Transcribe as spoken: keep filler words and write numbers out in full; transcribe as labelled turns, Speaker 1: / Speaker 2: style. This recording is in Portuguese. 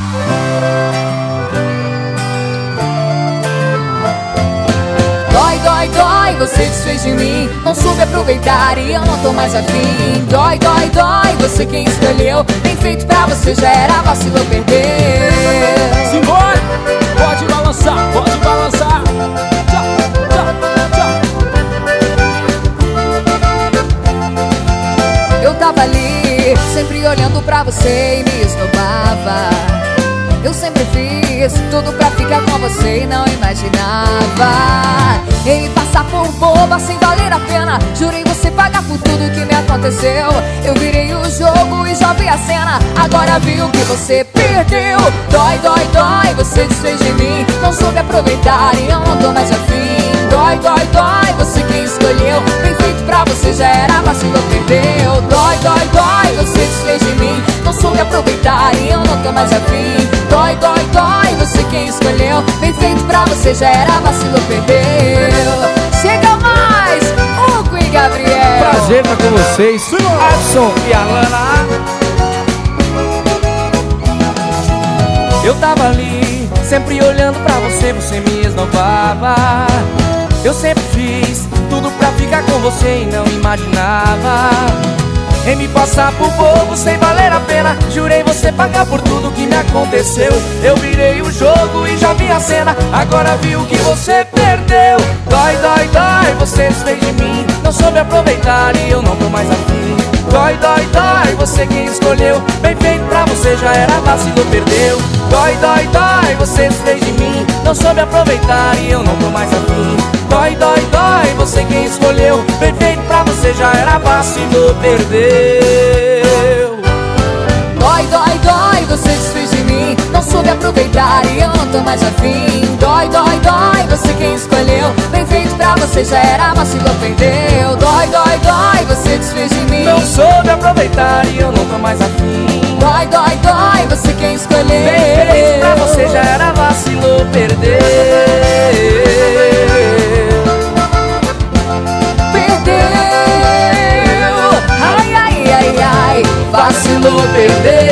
Speaker 1: Dói, dói, dói, você desfez de mim, não soube aproveitar e eu não tô mais afim. Dói, dói, dói, você quem escolheu, bem feito pra você, já era vacilo, perder.
Speaker 2: Simbora, pode balançar, pode balançar. Tchau, tchau, tchau.
Speaker 1: Eu tava ali, sempre olhando pra você e me esnobava. Eu sempre fiz tudo pra ficar com você e não imaginava em passar por boba sem valer a pena. Jurei você pagar por tudo que me aconteceu. Eu virei o jogo e já vi a cena, agora vi o que você perdeu. Dói, dói, dói, você desfez de mim, não soube aproveitar e eu não tô mais afim. Dói, dói, dói, você quem escolheu, bem feito pra você, já era vacilo, perdeu. Dói, dói, dói, você desfez de mim, não soube aproveitar e eu não tô mais afim. Dói, dói, dói, você quem escolheu, bem feito pra você, já era vacilo, perdeu. Chega mais, Hugo e Gabriel.
Speaker 3: Prazer estar com vocês, Adson e Alana. Eu tava ali, sempre olhando pra você, você me esnobava. Eu sempre fiz tudo pra ficar com você e não imaginava em me passar por bobo sem valer a pena. Jurei você pagar por tudo que me aconteceu. Eu virei o jogo e já vi a cena, agora vi o que você perdeu. Dói, dói, dói, você desfez de mim, não soube aproveitar e eu não tô mais afim. Dói, dói, dói, você quem escolheu, bem feito pra você, já era vacilo, perdeu. Dói, dói, dói, você desfez de mim, não soube aproveitar e eu não tô mais afim. Dói, dói, dói, você quem escolheu, bem feito pra você, já era vacilo, perdeu.
Speaker 1: Dói, dói, dói, você desfez de mim, não soube aproveitar e eu não tô mais afim. Dói, dói, dói, você quem escolheu, bem feito pra você, já era vacilo, perdeu. Dói, dói, dói, você desfez de mim,
Speaker 3: não soube aproveitar e eu não tô mais afim.
Speaker 1: Dói, dói, dói, você quem escolheu,
Speaker 3: bem feito pra você, já era vacilo, perdeu.
Speaker 1: Perdeu, ai, ai, ai, ai,
Speaker 3: Vacilou, perdeu.